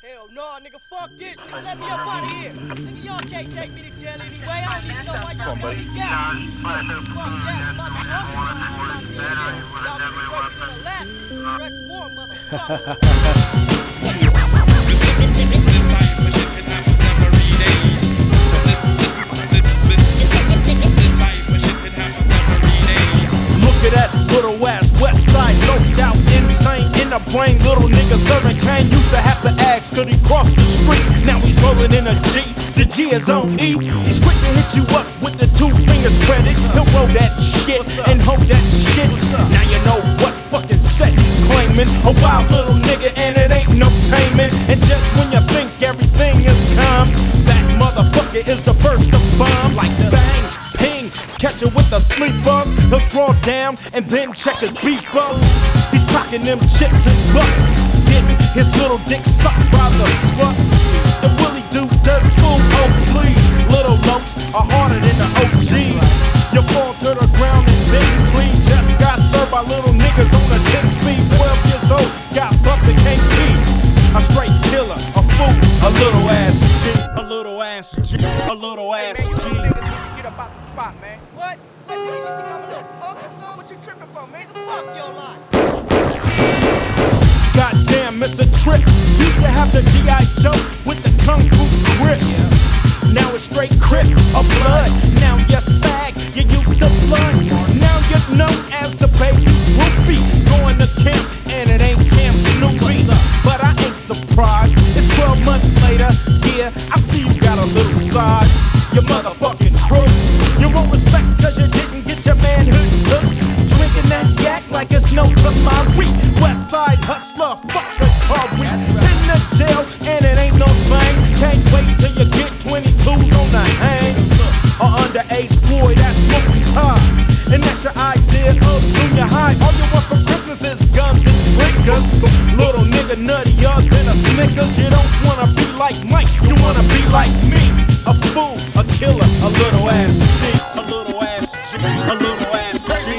Hell no, nigga, fuck this. Nigga, let me up out of here. Nigga, y'all can't take me to jail anyway. I don't even know why y'all got me got. Fuck that. I'm about to help you out of here. Y'all niggas working in Alaska. Press more, motherfucker. Look at that little ass west side, no doubt insane in the brain. Little nigga serving cane, used to have to ask, could he cross the street? Now he's rolling in a G, the G is on E. He's quick to hit you up with the 2 fingers spreaded. He'll roll that shit and hold that shit. Now you know what fucking set he's claiming. A wild little nigga and it ain't no taming. And just when you think everything is calm, that motherfucker is the first to bomb. Like bang, ping, catch it with a sleeper. He'll draw down and then check his beeper. He's clocking them chips and bucks, getting his little dick sucked by the trucks. The Willie do dirt fool, oh please. Little locs are harder than the OGs. You fall to the ground and then bleed. Just got served by little niggas on a 10-speed. 12 years old, got bumps and can't beat. A straight killer, a fool, a little ass G, a little ass G, a little ass Hey, man, you G. little niggas need to get up out the spot, man. What? What, nigga, you think I'm a little punk or something? What you tripping for, man? Nigga, fuck your life. Goddamn, it's a trip. Used to have the G.I. Joe with the Kung Fu grip. Now it's straight crip of blood. Now you sag, you used to blood. Now you're known as the baby groupie. Going to camp and it ain't Camp Snoopy. But I ain't surprised. It's 12 months later. Yeah, I see you got a little size. You motherfucking crook. You won't respect cause you didn't get your manhood took. Drinking that yak like it's no tomorrow. West side hustler, fuck a Atari. In the jail and it ain't no thing. Can't wait till you get 22s on the hang. Or underage boy that's smoking tar. And that's your idea of junior high. All you want for Christmas is guns and triggers. Little nigga nuttier than a Snicker. You don't wanna be like Mike, you wanna be like me. A fool, a killer, a little ass G, a little ass G, a little ass G.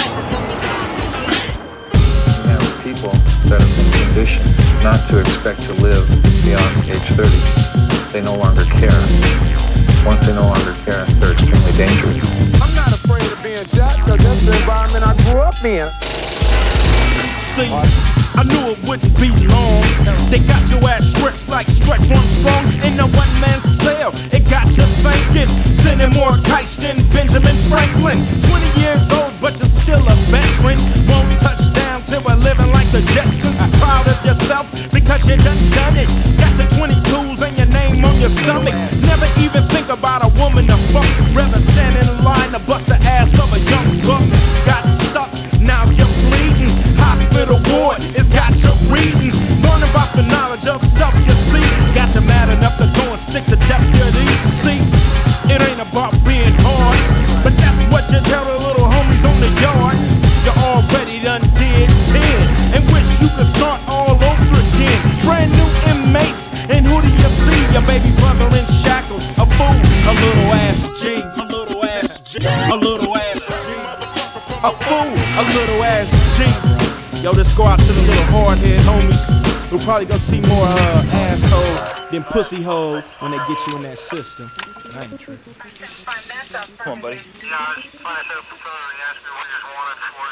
You have people that have been conditioned not to expect to live beyond age 30. They no longer care. Once they no longer care, they're extremely dangerous. I'm not afraid of being shot because that's the environment I grew up in. See, I knew it wouldn't be long. They got your ass stretched like Stretch Armstrong in a one-man cell. It got you thinking, sending more kites than Benjamin Franklin. 20 years old, but you're still a veteran. Won't touch down till we're living like the Jetsons. Proud of yourself because you done it. Got your 22s and your name on your stomach. Never even think about a woman to fuck. Rather stand in line to bust the ass of a young buck. Got stuck, now you're bleeding. Hospital ward, it's got you reading. Learning about the knowledge of self, you see. Got you mad enough to go and stick to deputy. See, it ain't about being hard, but that's what you tell the little homies on the yard. You already done did 10 and wish you could start all over again. Brand new inmates, and who do you see? Your baby brother in shackles, a fool, a little ass G, a little ass G, a little ass G, a fool, a little ass G. Yo, let's go out to the little hard-head homies who probably gonna see more asshole than pussy hole when they get you in that system. I ain't tripping. Come on, buddy. Yeah, I just find out the phone and ask me what you wanted for.